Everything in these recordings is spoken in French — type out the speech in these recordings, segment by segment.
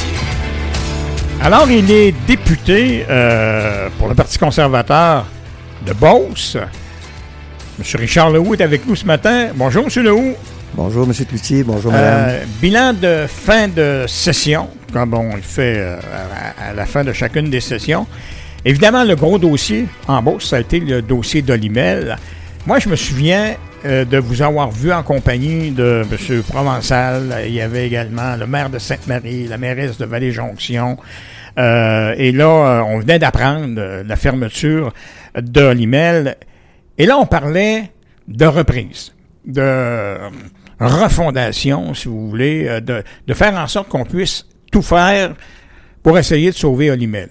Alors, il est député pour le Parti conservateur de Beauce. M. Richard Lehoux est avec nous ce matin. Bonjour, M. Lehoux. Bonjour, M. Cloutier. Bonjour, Madame. Bilan de fin de session, comme on le fait à la fin de chacune des sessions. Évidemment, le gros dossier en Beauce, ça a été le dossier d'Olymel. Moi, je me souviens de vous avoir vu en compagnie de M. Provençal. Il y avait également le maire de Sainte-Marie, la mairesse de Vallée-Jonction. Et là, on venait d'apprendre la fermeture d'Olymel. Et là, on parlait de reprise, de refondation, si vous voulez, de faire en sorte qu'on puisse tout faire pour essayer de sauver Olymel.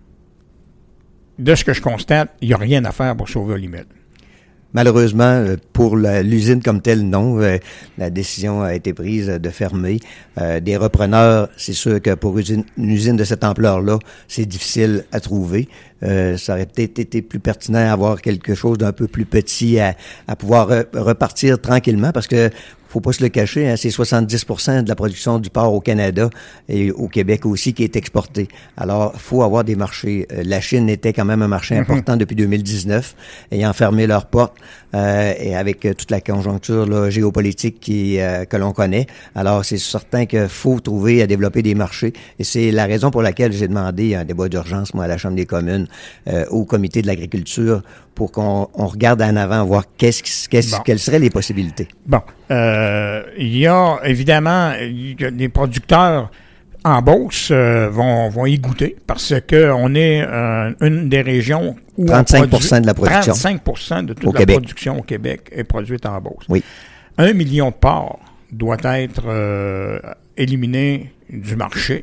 De ce que je constate, il n'y a rien à faire pour sauver Olymel. Malheureusement, pour l'usine comme telle, non. La décision a été prise de fermer. Des repreneurs, c'est sûr que pour une usine de cette ampleur-là, c'est difficile à trouver. Ça aurait peut-être été plus pertinent d'avoir quelque chose d'un peu plus petit à pouvoir repartir tranquillement parce que faut pas se le cacher, hein, c'est 70% de la production du porc au Canada et au Québec aussi qui est exportée. Alors, faut avoir des marchés. La Chine était quand même un marché important depuis 2019, ayant fermé leurs portes et avec toute la conjoncture là, géopolitique que l'on connaît. Alors, c'est certain qu'il faut trouver à développer des marchés et c'est la raison pour laquelle j'ai demandé un débat d'urgence, moi, à la Chambre des communes, au comité de l'agriculture, pour qu'on regarde en avant, voir quelles seraient les possibilités. Bon. Il y a évidemment les producteurs en Beauce vont y goûter parce que on est une des régions où 35% de la production. 35% de toute la production au Québec est produite en Beauce. Oui. 1 million de porcs doit être éliminé du marché.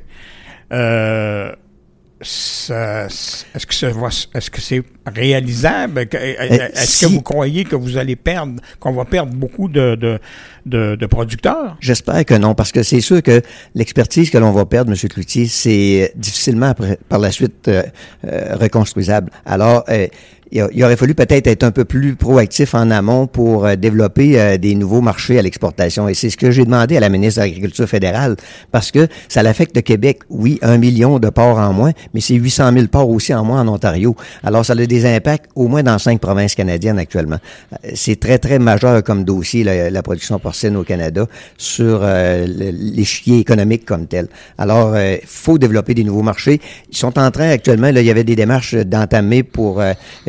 Est-ce que c'est réalisable? Est-ce que vous croyez que qu'on va perdre beaucoup de producteurs? J'espère que non, parce que c'est sûr que l'expertise que l'on va perdre, M. Cloutier, c'est difficilement par la suite reconstruisable. Alors, il aurait fallu peut-être être un peu plus proactif en amont pour développer des nouveaux marchés à l'exportation. Et c'est ce que j'ai demandé à la ministre de l'Agriculture fédérale, parce que ça l'affecte le Québec. Oui, 1 million de porcs en moins, mais c'est 800 000 porcs aussi en moins en Ontario. Alors, ça a des impacts au moins dans 5 provinces canadiennes actuellement. C'est très, très majeur comme dossier, la production porcine au Canada, sur l'échiquier économique comme tel. Alors, faut développer des nouveaux marchés. Ils sont en train actuellement, là, il y avait des démarches d'entamer pour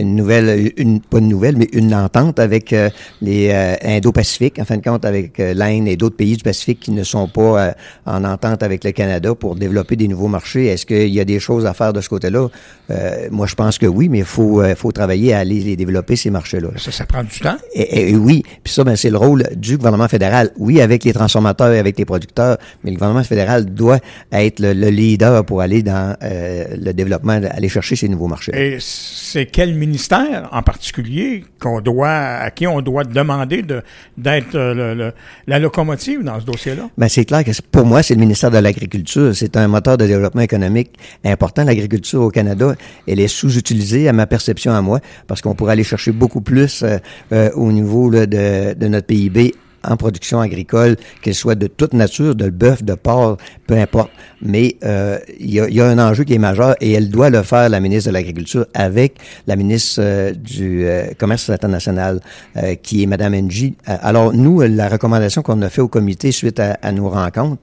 une entente avec les Indo-Pacifiques, en fin de compte avec l'Inde et d'autres pays du Pacifique qui ne sont pas en entente avec le Canada pour développer des nouveaux marchés. Est-ce qu'il y a des choses à faire de ce côté-là? Moi, je pense que oui, mais il faut travailler à aller les développer, ces marchés-là. Ça prend du temps? Et oui, puis ça, c'est le rôle du gouvernement fédéral. Oui, avec les transformateurs et avec les producteurs, mais le gouvernement fédéral doit être le leader pour aller dans le développement, aller chercher ces nouveaux marchés. Et c'est quel ministère en particulier à qui on doit demander d'être la locomotive dans ce dossier-là? Ben c'est clair que pour moi, c'est le ministère de l'Agriculture. C'est un moteur de développement économique important. L'agriculture au Canada, elle est sous-utilisée à ma perception à moi, parce qu'on pourrait aller chercher beaucoup plus au niveau là, de notre PIB en production agricole, qu'elle soit de toute nature, de bœuf, de porc, peu importe. Mais il y a un enjeu qui est majeur et elle doit le faire, la ministre de l'Agriculture, avec la ministre du Commerce international, qui est Mme Ng. Alors, nous, la recommandation qu'on a fait au comité suite à nos rencontres,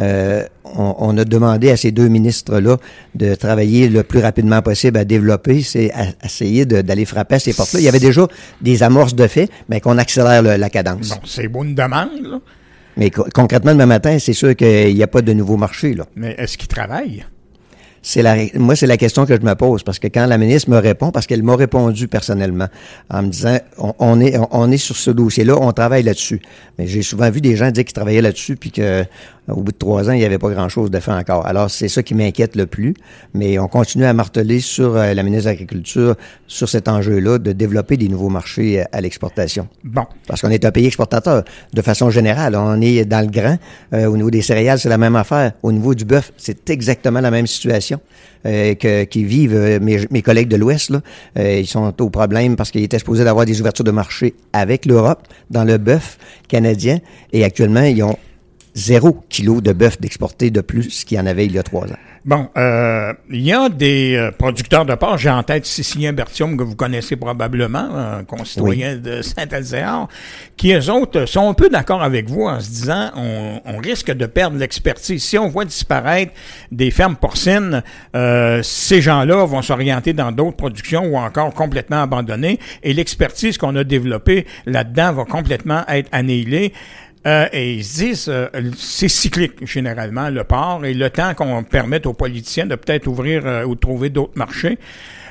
on a demandé à ces deux ministres-là de travailler le plus rapidement possible à développer, c'est à essayer d'aller frapper à ces portes-là. Il y avait déjà des amorces de fait, mais qu'on accélère la cadence. Bon, c'est une demande, là. Mais concrètement, demain matin, c'est sûr qu'il n'y a pas de nouveau marché, là. Mais est-ce qu'ils travaillent? Moi, c'est la question que je me pose, parce que quand la ministre me répond, parce qu'elle m'a répondu personnellement, en me disant, on est sur ce dossier-là, on travaille là-dessus. Mais j'ai souvent vu des gens dire qu'ils travaillaient là-dessus, puis que au bout de 3 ans, il n'y avait pas grand-chose de fait encore. Alors, c'est ça qui m'inquiète le plus. Mais on continue à marteler sur la ministre de l'Agriculture, sur cet enjeu-là, de développer des nouveaux marchés à l'exportation. Bon. Parce qu'on est un pays exportateur. De façon générale, on est dans le grand. Au niveau des céréales, c'est la même affaire. Au niveau du bœuf, c'est exactement la même situation qui vivent mes collègues de l'Ouest. Là. Ils sont au problème parce qu'ils étaient supposés d'avoir des ouvertures de marché avec l'Europe dans le bœuf canadien. Et actuellement, ils ont 0 kilo de bœuf d'exporter de plus qu'il y en avait il y a 3 ans. Bon, il y a des producteurs de porc, j'ai en tête Sicilien Bertium, que vous connaissez probablement, un concitoyen de Saint-Elzéar, qui, eux autres, sont un peu d'accord avec vous en se disant on risque de perdre l'expertise. Si on voit disparaître des fermes porcines, ces gens-là vont s'orienter dans d'autres productions ou encore complètement abandonner, et l'expertise qu'on a développée là-dedans va complètement être annihilée. Et ils se disent, c'est cyclique généralement le porc, et le temps qu'on permette aux politiciens de peut-être ouvrir ou trouver d'autres marchés,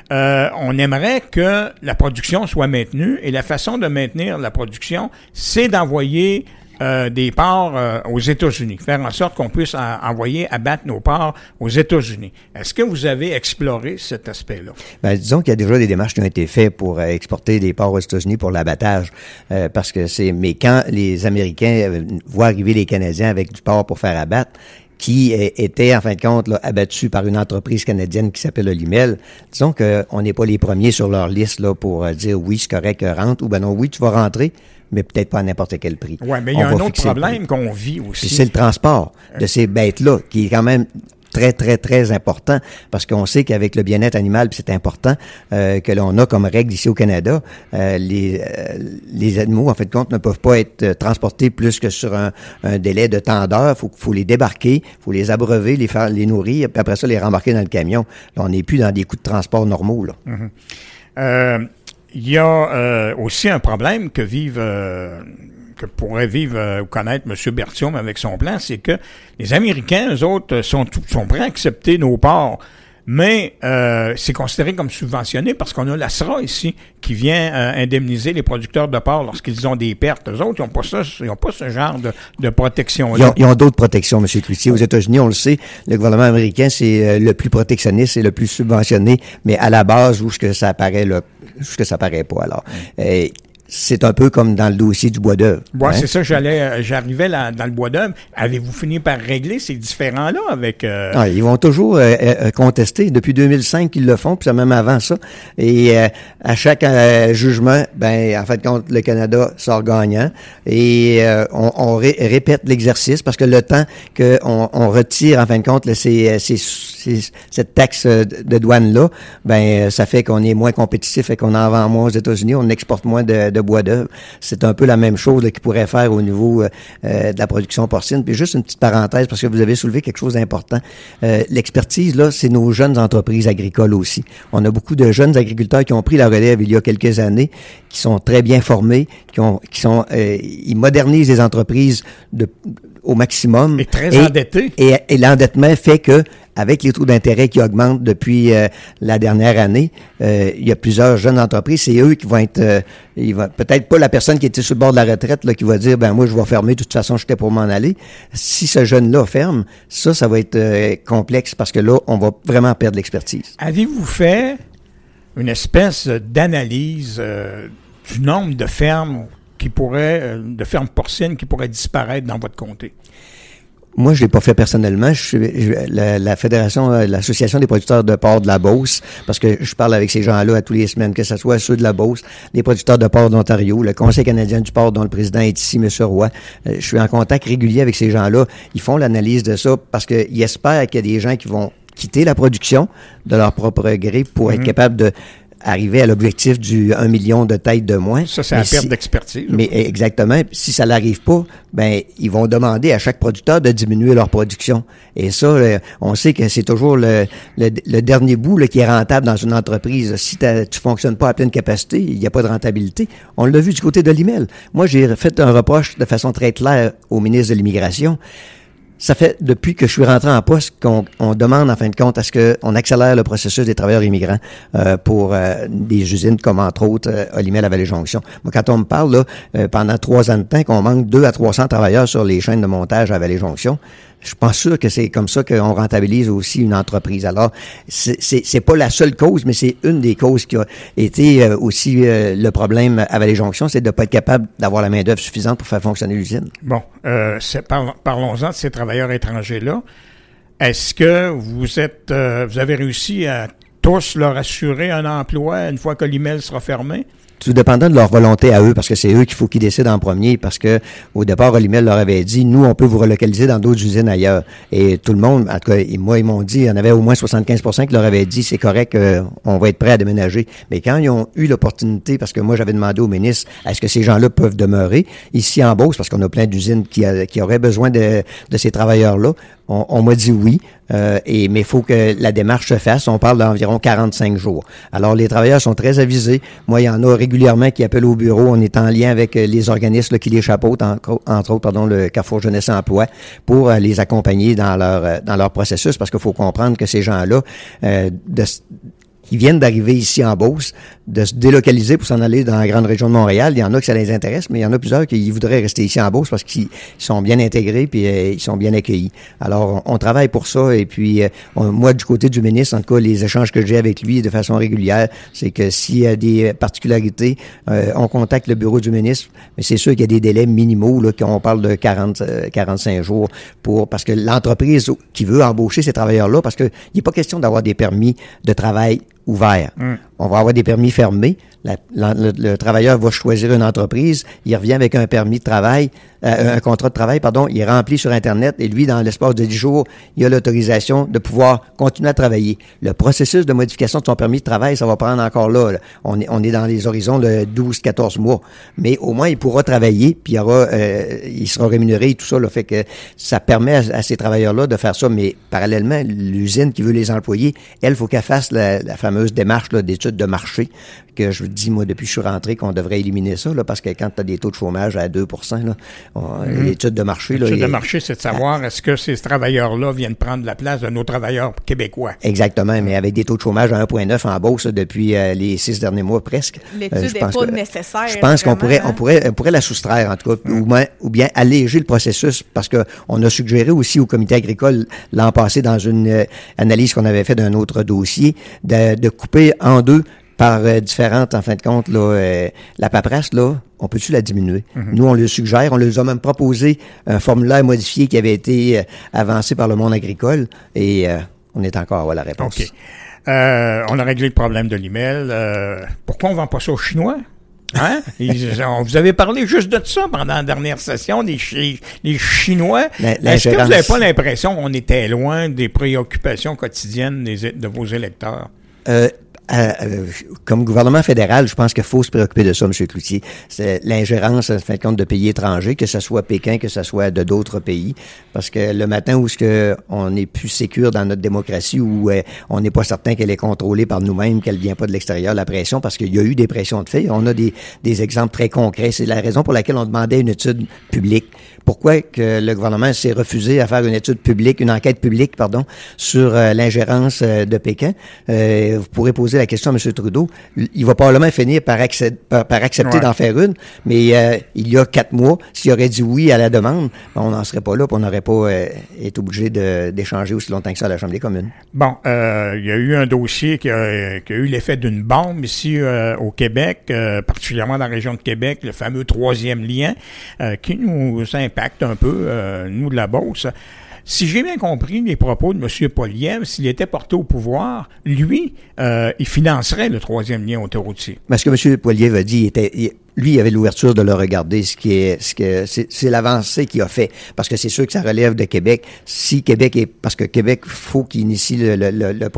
on aimerait que la production soit maintenue, et la façon de maintenir la production, c'est d'envoyer des porcs aux États-Unis, faire en sorte qu'on puisse envoyer abattre nos porcs aux États-Unis. Est-ce que vous avez exploré cet aspect-là? Ben, disons qu'il y a déjà des démarches qui ont été faites pour exporter des porcs aux États-Unis pour l'abattage, parce que mais quand les Américains voient arriver les Canadiens avec du porc pour faire abattre, qui était, en fin de compte, là, abattu par une entreprise canadienne qui s'appelle Olimel, disons qu'on n'est pas les premiers sur leur liste là pour dire oui, c'est correct, rentre, ou ben non, oui, tu vas rentrer, mais peut-être pas à n'importe quel prix. Oui, mais il y a un autre problème qu'on vit aussi. Puis c'est le transport de ces bêtes-là, qui est quand même très, très, très important, parce qu'on sait qu'avec le bien-être animal, puis c'est important, que l'on a comme règle ici au Canada, les animaux, en fait de compte, ne peuvent pas être transportés plus que sur un délai de temps d'heure. Faut les débarquer, faut les abreuver, les nourrir, puis après ça, les rembarquer dans le camion. Là, on n'est plus dans des coûts de transport normaux, là. Mm-hmm. Il y a aussi un problème que pourrait vivre ou connaître M. Bertium avec son plan, c'est que les Américains, eux autres, sont prêts à accepter nos porcs, mais c'est considéré comme subventionné parce qu'on a la SRA ici qui vient indemniser les producteurs de porc lorsqu'ils ont des pertes. Eux autres, ils n'ont pas ce genre de protection-là. Ils ont d'autres protections, M. Cloutier. Aux États-Unis, on le sait, le gouvernement américain, c'est le plus protectionniste, c'est le plus subventionné, mais à la base, où ça apparaît pas. Alors, c'est un peu comme dans le dossier du bois d'œuvre. Ouais, c'est ça, j'arrivais là, dans le bois d'œuvre. Avez-vous fini par régler ces différends-là avec... ils vont toujours contester. Depuis 2005 qu'ils le font, puis ça même avant ça. Et à chaque jugement, en fait, contre le Canada sort gagnant. Et on répète l'exercice, parce que le temps qu'on retire, en fin de compte, cette taxe de douane-là, ça fait qu'on est moins compétitif et qu'on en vend moins aux États-Unis, on exporte moins de bois d'œuvre. C'est un peu la même chose qu'ils pourraient faire au niveau de la production porcine. Puis juste une petite parenthèse, parce que vous avez soulevé quelque chose d'important. L'expertise, là, c'est nos jeunes entreprises agricoles aussi. On a beaucoup de jeunes agriculteurs qui ont pris la relève il y a quelques années, qui sont très bien formés, ils modernisent les entreprises au maximum. Et très endettés. Et l'endettement fait que, avec les taux d'intérêt qui augmentent depuis la dernière année, il y a plusieurs jeunes entreprises. C'est eux qui vont être... peut-être pas la personne qui était sur le bord de la retraite là, qui va dire, moi, je vais fermer, de toute façon, j'étais pour m'en aller. Si ce jeune-là ferme, ça va être complexe, parce que là, on va vraiment perdre l'expertise. Avez-vous fait une espèce d'analyse du nombre de fermes de fermes porcines qui pourraient disparaître dans votre comté? Moi, je l'ai pas fait personnellement. La fédération, l'association des producteurs de porc de la Beauce, parce que je parle avec ces gens-là à tous les semaines, que ce soit ceux de la Beauce, les producteurs de porc d'Ontario, le Conseil canadien du porc dont le président est ici, M. Roy. Je suis en contact régulier avec ces gens-là. Ils font l'analyse de ça parce qu'ils espèrent qu'il y a des gens qui vont quitter la production de leur propre gré pour être capables de arriver à l'objectif du 1 million de têtes de moins. Ça, c'est la perte d'expertise. Mais exactement. Si ça n'arrive pas, ils vont demander à chaque producteur de diminuer leur production. Et ça, on sait que c'est toujours le dernier bout là, qui est rentable dans une entreprise. Si tu fonctionnes pas à pleine capacité, il n'y a pas de rentabilité. On l'a vu du côté de l'Imel. Moi, j'ai fait un reproche de façon très claire au ministre de l'Immigration. Ça fait depuis que je suis rentré en poste qu'on demande en fin de compte à ce qu'on accélère le processus des travailleurs immigrants pour des usines comme entre autres Olimel à Vallée-Jonction. Moi, quand on me parle là, pendant 3 ans de temps qu'on manque 200 à 300 travailleurs sur les chaînes de montage à Vallée-Jonction, je suis pas sûr que c'est comme ça qu'on rentabilise aussi une entreprise. Alors, c'est pas la seule cause, mais c'est une des causes qui a été aussi le problème à Vallée-Jonction, c'est de pas être capable d'avoir la main-d'œuvre suffisante pour faire fonctionner l'usine. Bon, parlons-en de ces travailleurs étrangers-là. Est-ce que vous avez réussi à tous leur assurer un emploi une fois que l'Imel sera fermé? tout dépendant de leur volonté à eux, parce que c'est eux qu'il faut qu'ils décident en premier, parce que au départ, Olimel leur avait dit, nous, on peut vous relocaliser dans d'autres usines ailleurs. Et tout le monde, en tout cas, moi, ils m'ont dit, il y en avait au moins 75% qui leur avaient dit, c'est correct, on va être prêt à déménager. Mais quand ils ont eu l'opportunité, parce que moi, j'avais demandé au ministre, est-ce que ces gens-là peuvent demeurer ici en Beauce, parce qu'on a plein d'usines qui auraient besoin de ces travailleurs-là, on m'a dit oui, mais il faut que la démarche se fasse. On parle d'environ 45 jours. Alors, les travailleurs sont très avisés. Moi, il y en a régulièrement qui appellent au bureau. On est en lien avec les organismes qui les chapeautent, entre autres, le Carrefour Jeunesse Emploi, pour les accompagner dans leur processus, parce qu'il faut comprendre que ces gens-là, ils viennent d'arriver ici en Beauce, de se délocaliser pour s'en aller dans la grande région de Montréal. Il y en a que ça les intéresse, mais il y en a plusieurs qui voudraient rester ici en Beauce parce qu'ils sont bien intégrés puis ils sont bien accueillis. Alors, on travaille pour ça et puis moi, du côté du ministre, en tout cas, les échanges que j'ai avec lui de façon régulière, c'est que s'il y a des particularités, on contacte le bureau du ministre, mais c'est sûr qu'il y a des délais minimaux, là, qu'on parle de 45 jours parce que l'entreprise qui veut embaucher ces travailleurs-là, parce que il n'est pas question d'avoir des permis de travail ouverts. On va avoir des permis fermés. Le travailleur va choisir une entreprise, il revient avec un permis de travail, un contrat de travail, il est rempli sur Internet et lui, dans l'espace de 10 jours, il a l'autorisation de pouvoir continuer à travailler. Le processus de modification de son permis de travail, ça va prendre encore là. On est dans les horizons de 12-14 mois. Mais au moins, il pourra travailler, puis il sera rémunéré et tout ça. Là, fait que ça permet à ces travailleurs-là de faire ça. Mais parallèlement, l'usine qui veut les employer, elle, faut qu'elle fasse la fameuse démarche là, d'études de marché, que je dis, moi, depuis que je suis rentré, qu'on devrait éliminer ça, là, parce que quand tu as des taux de chômage à 2%, là, l'étude de marché... L'étude de marché, c'est de savoir est-ce que ces travailleurs-là viennent prendre la place de nos travailleurs québécois. Exactement, mais avec des taux de chômage à 1,9 en Beauce depuis les 6 derniers mois presque. L'étude n'est pas nécessaire. Je pense qu'on pourrait la soustraire, en tout cas, ou bien alléger le processus, parce que on a suggéré aussi au comité agricole l'an passé, dans une analyse qu'on avait fait d'un autre dossier, de couper en deux par différentes, en fin de compte, là, la paperasse, là, on peut-tu la diminuer? Nous, on le suggère. On leur a même proposé un formulaire modifié qui avait été avancé par le monde agricole et on est encore à avoir la réponse. OK. On a réglé le problème de l'email. Pourquoi on ne vend pas ça aux Chinois? Hein? Vous avez parlé juste de ça pendant la dernière session, les Chinois. Est-ce que vous n'avez pas l'impression qu'on était loin des préoccupations quotidiennes de vos électeurs? Comme gouvernement fédéral, je pense qu'il faut se préoccuper de ça, M. Cloutier. C'est l'ingérence, en fin de compte, de pays étrangers, que ce soit Pékin, que ce soit de d'autres pays. Parce que le matin où on est plus sécure dans notre démocratie, où on n'est pas certain qu'elle est contrôlée par nous-mêmes, qu'elle vient pas de l'extérieur, la pression, parce qu'il y a eu des pressions de fait. On a des exemples très concrets. C'est la raison pour laquelle on demandait une étude publique. Pourquoi que le gouvernement s'est refusé à faire une étude publique, une enquête publique, sur l'ingérence de Pékin? Vous pourrez poser la question à M. Trudeau. Il va probablement finir par accepter d'en faire une, mais il y a 4 mois, s'il aurait dit oui à la demande, on n'en serait pas là, puis on n'aurait pas été obligé d'échanger aussi longtemps que ça à la Chambre des communes. Bon, il y a eu un dossier qui a eu l'effet d'une bombe ici au Québec, particulièrement dans la région de Québec, le fameux 3e lien, qui nous impacte un peu, nous de la Beauce. Si j'ai bien compris les propos de M. Poilievre, s'il était porté au pouvoir, lui, il financerait le 3e lien autoroutier. Mais ce que M. Poilievre a dit, lui, il avait l'ouverture de le regarder, c'est l'avancée qu'il a fait. Parce que c'est sûr que ça relève de Québec. Si Québec parce que Québec, faut qu'il initie le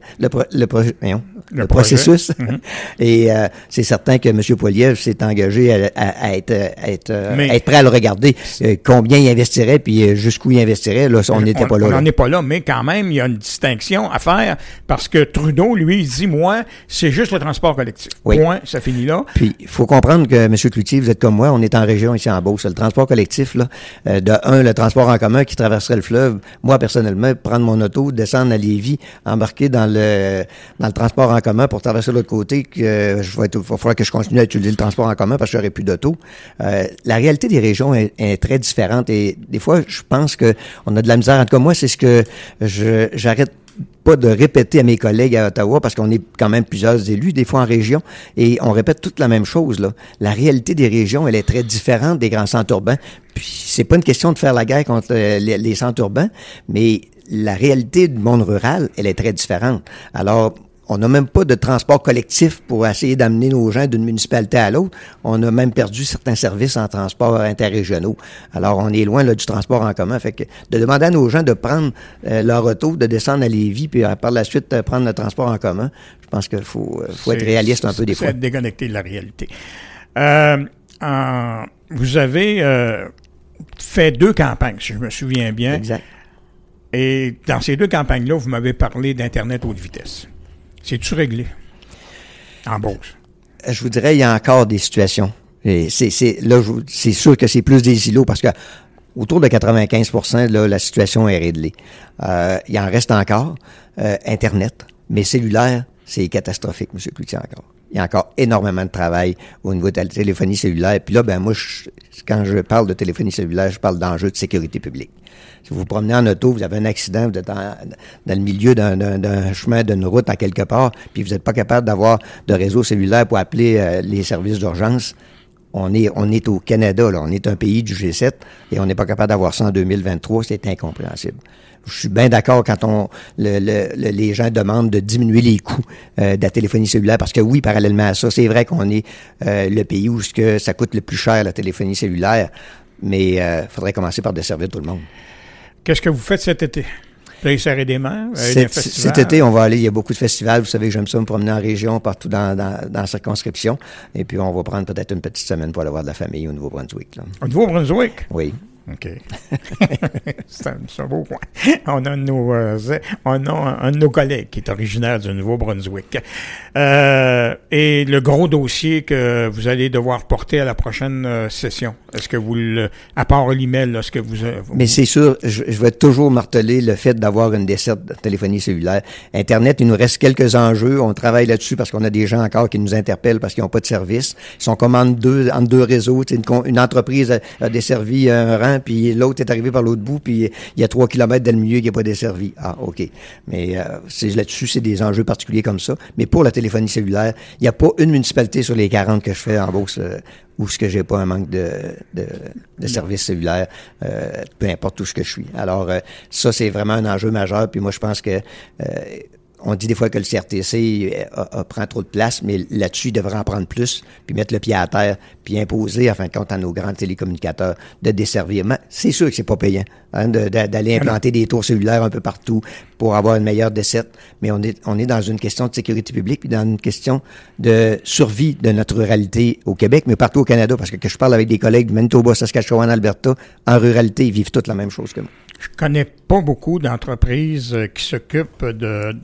processus. Mm-hmm. Et c'est certain que M. Poilievre s'est engagé à être prêt à le regarder. Combien il investirait, puis jusqu'où il investirait, là, on n'était pas là. On n'en est pas là, mais quand même, il y a une distinction à faire, parce que Trudeau, lui, il dit, moi, c'est juste le transport collectif. Oui. Point, ça finit là. Puis, il faut comprendre que, M. Cloutier, vous êtes comme moi, on est en région ici en Beauce. Le transport collectif, là, le transport en commun qui traverserait le fleuve, moi, personnellement, prendre mon auto, descendre à Lévis, embarquer dans le transport en commun pour traverser de l'autre côté, il va falloir que je continue à utiliser le transport en commun parce que j'aurai plus d'auto. La réalité des régions est très différente et des fois, je pense que on a de la misère. En tout cas, moi, c'est ce que j'arrête pas de répéter à mes collègues à Ottawa, parce qu'on est quand même plusieurs élus, des fois en région, et on répète toute la même chose, là. La réalité des régions, elle est très différente des grands centres urbains. Puis, c'est pas une question de faire la guerre contre les centres urbains, mais la réalité du monde rural, elle est très différente. Alors, on n'a même pas de transport collectif pour essayer d'amener nos gens d'une municipalité à l'autre. On a même perdu certains services en transport interrégionaux. Alors, on est loin là, du transport en commun. Fait que de demander à nos gens de prendre leur auto, de descendre à Lévis, puis par la suite prendre le transport en commun, je pense qu'il faut être réaliste un peu des fois. C'est être déconnecté de la réalité. Vous avez fait 2 campagnes, si je me souviens bien. Exact. Et dans ces 2 campagnes-là, vous m'avez parlé d'Internet haute vitesse. C'est-tu réglé en Beauce? Je vous dirais, il y a encore des situations. Et c'est sûr que c'est plus des îlots parce que autour de 95%, là, la situation est réglée. Il en reste encore. Internet, mais cellulaire, c'est catastrophique, M. Cloutier, encore. Il y a encore énormément de travail au niveau de la téléphonie cellulaire. Puis là, moi, quand je parle de téléphonie cellulaire, je parle d'enjeux de sécurité publique. Si vous vous promenez en auto, vous avez un accident, vous êtes dans le milieu d'un chemin, d'une route à quelque part, puis vous n'êtes pas capable d'avoir de réseau cellulaire pour appeler les services d'urgence. On est au Canada, là, on est un pays du G7 et on n'est pas capable d'avoir ça en 2023, c'est incompréhensible. Je suis bien d'accord quand les gens demandent de diminuer les coûts de la téléphonie cellulaire, parce que oui, parallèlement à ça, c'est vrai qu'on est le pays où ça coûte le plus cher la téléphonie cellulaire, mais il faudrait commencer par desservir tout le monde. Qu'est-ce que vous faites cet été? Vous allez serrer des mains? Cet été, on va aller, il y a beaucoup de festivals. Vous savez que j'aime ça me promener en région, partout dans la circonscription. Et puis, on va prendre peut-être une petite semaine pour aller voir de la famille au Nouveau-Brunswick. Là. Au Nouveau-Brunswick? Oui. OK. c'est un beau coin. On a un de nos collègues qui est originaire du Nouveau-Brunswick. Et le gros dossier que vous allez devoir porter à la prochaine session, est-ce que vous à part l'email, est-ce que vous... Mais c'est sûr, je vais toujours marteler le fait d'avoir une desserte de téléphonie cellulaire. Internet, il nous reste quelques enjeux. On travaille là-dessus parce qu'on a des gens encore qui nous interpellent parce qu'ils n'ont pas de service. Ils sont comme entre deux réseaux. Une entreprise a desservi un rang, puis l'autre est arrivé par l'autre bout, puis il y a 3 kilomètres dans le milieu qui n'est pas desservi. Ah, OK. Mais là-dessus, c'est des enjeux particuliers comme ça. Mais pour la téléphonie cellulaire, il n'y a pas une municipalité sur les 40 que je fais en Beauce où ce que j'ai pas un manque de services cellulaires, peu importe où ce que je suis. Alors, ça, c'est vraiment un enjeu majeur, puis moi, je pense que on dit des fois que le CRTC prend trop de place, mais là-dessus, il devrait en prendre plus, puis mettre le pied à terre, puis imposer, en fin de compte, à nos grands télécommunicateurs de desservir. Mais c'est sûr que c'est pas payant d'aller implanter des tours cellulaires un peu partout pour avoir une meilleure desserte, mais on est dans une question de sécurité publique, puis dans une question de survie de notre ruralité au Québec, mais partout au Canada, parce que je parle avec des collègues de Manitoba, Saskatchewan, Alberta, en ruralité, ils vivent toutes la même chose que moi. Je connais pas beaucoup d'entreprises qui s'occupent de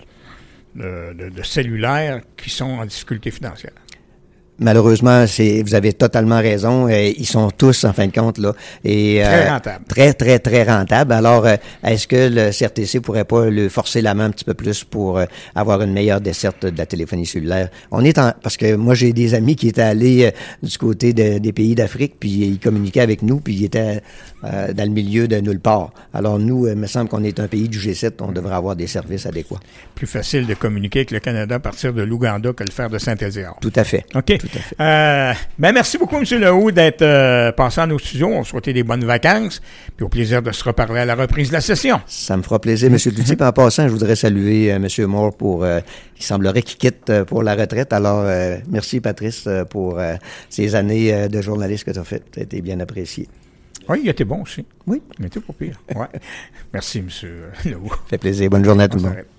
cellulaires qui sont en difficulté financière. Malheureusement, vous avez totalement raison. Ils sont tous, en fin de compte, là. Et, très rentables. Très, très, très rentables. Alors, est-ce que le CRTC pourrait pas le forcer la main un petit peu plus pour avoir une meilleure desserte de la téléphonie cellulaire? Parce que moi, j'ai des amis qui étaient allés du côté des pays d'Afrique, puis ils communiquaient avec nous, puis ils étaient dans le milieu de nulle part. Alors, nous, il me semble qu'on est un pays du G7, on devrait avoir des services adéquats. Plus facile de communiquer avec le Canada à partir de l'Ouganda que le faire de Saint-Éliard. Tout à fait. OK. Merci beaucoup, M. Lehoux, d'être passé à nos studios. On souhaite des bonnes vacances, puis au plaisir de se reparler à la reprise de la session. Ça me fera plaisir, M. Cloutier. En passant, je voudrais saluer M. Moore il semblerait qu'il quitte pour la retraite. Alors, merci, Patrice, pour ces années de journaliste que tu as faites. Ça a été bien apprécié. Oui, il était bon aussi. Oui. Il était pas pire. Ouais. Merci, M. Lehoux. Ça fait plaisir. Bonne journée à tout le monde.